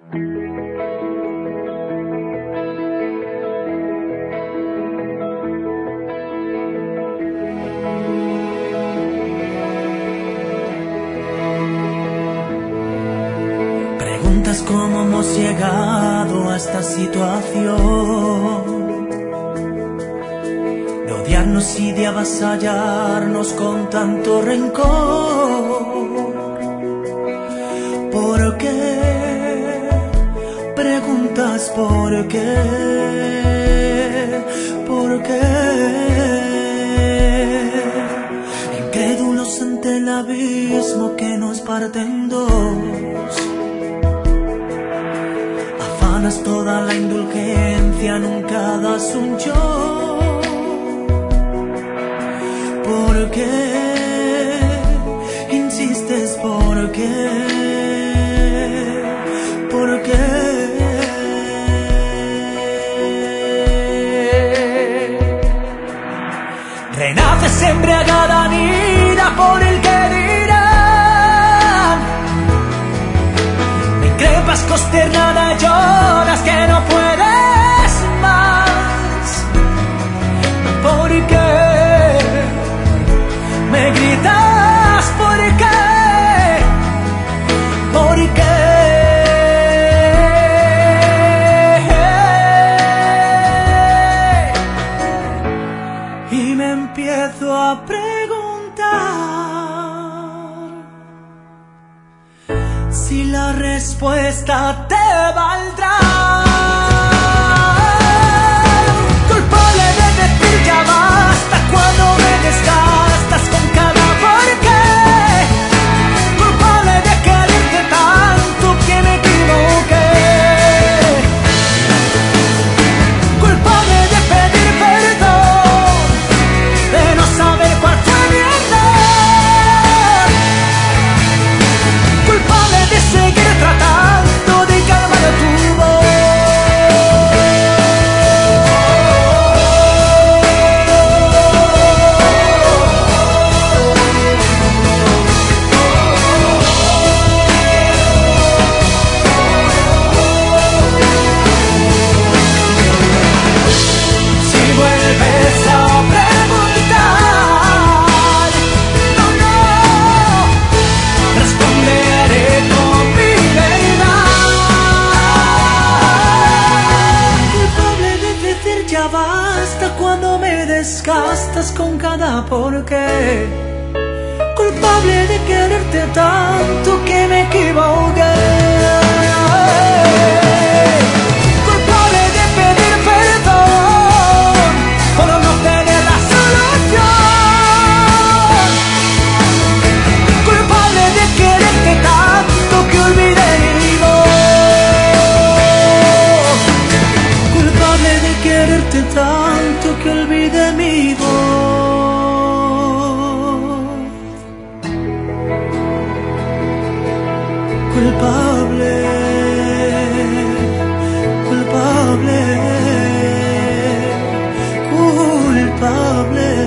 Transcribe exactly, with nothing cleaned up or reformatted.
Preguntas cómo hemos llegado a esta situación de odiarnos y de avasallarnos con tanto rencor. ¿Por qué? Preguntas por qué, por qué. Incrédulos ante el abismo que nos parte en dos. Afanas toda la indulgencia, nunca das un yo. ¿Por qué? Insistes, ¿por qué? ¿Por qué? Renaces embriagada, ira por el que dirán. Me increpas consternada, lloras que no puedes más. ¿Por qué? Me gritas, ¿por qué? ¿Por qué? Y me empiezo a preguntar si la respuesta te valdrá. Culpable de decir ya basta cuando me desgastas con cada por qué. Culpable de quererte tanto que me equivoqué. Culpable de pedir perdón, de no saber cuál fue mi error. Culpable de seguir tratando de calmar tu voz. Si vuelves a preguntar, no, no, responderé con mi verdad. Culpable de decir ya basta cuando me desgastas con cada porqué. Culpable de quererte tanto que me equivoqué. Culpable de pedir perdón por no tener la solución. Culpable de quererte tanto que olvidé mi voz. Culpable de quererte tanto que olvidé mi voz. Culpable, culpable, culpable.